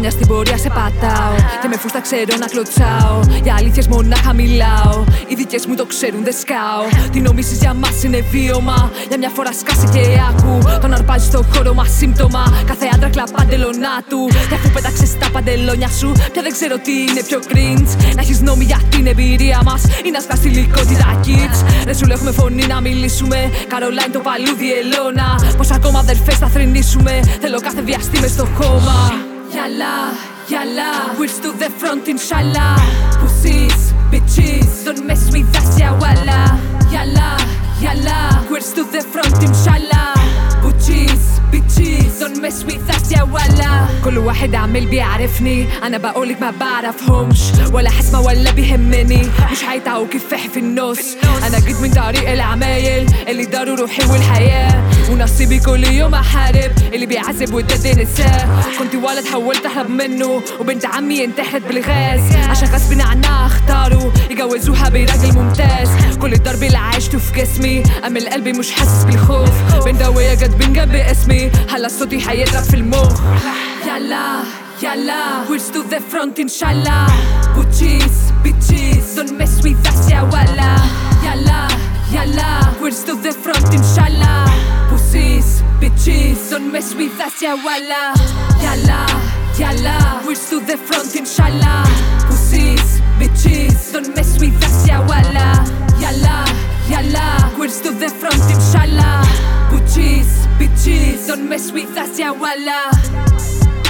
χρόνια στην πορεία σε πατάω. Και με φούστα ξέρω να κλωτσάω. Για αλήθειες μονάχα μιλάω. Οι δικές μου το ξέρουν, δεν σκάω. Τι νομίζεις για μας είναι βίωμα. Για μια φορά σκάσε και άκου. Τον αρπάζει στο χώρο μας σύμπτωμα. Κάθε άντρα κλαπαντελονά του. Και αφού πέταξες τα παντελόνια σου, πια δεν ξέρω τι είναι πιο cringe. Να έχεις νόμοι για την εμπειρία μας ή να σπάς υλικότητα kids. Ρε σου λέω έχουμε φωνή να μιλήσουμε. Καρολάιν το παλούδι Ελώνα. Πως ακόμα αδερφές θα θρηνήσουμε. Θέλω κάθε βιαστή μες στο χώμα. Γιαλά, γιαλά, we're to the front inshallah. Pussies, bitches, don't mess with us ya wallah. Yalla, yalla, we're to the front inshallah. Pussies, bitches, don't mess with us ya wallah. كل واحد عامل بيعرفني، أنا بقولك ما بعرفهمش ولا حسمة ولا بيهمني. مش هيتعوا كفاح في النص. أنا جيت من طريق العمايل اللي داروا روحي والحياة، ونصيبي كل يوم أحارب اللي بيعذب والدد نساه. كنت ولد حولت أهرب منه، وبنت عمي انتحرت بالغاز عشان غصب عنها اختاروا يجوزوها براجل ممتاز. كل الضرب اللي عشته في جسمي أما القلب مش حاسس بالخوف. بنت قوية جت بين جنب اسمي، هلا صوتي هيضرب في المخ. يلا يلا we're to the front inshallah. Pussies, bitches, don't mess with us ya wallah. يلا يلا we're to the front inshallah. Pussies, bitches, don't mess with us ya wallah. يلا يلا we're to the front inshallah. Pussies, bitches, don't mess with us ya wallah. يلا يلا we're to the front inshallah. Pussies, bitches, don't mess with us ya wallah.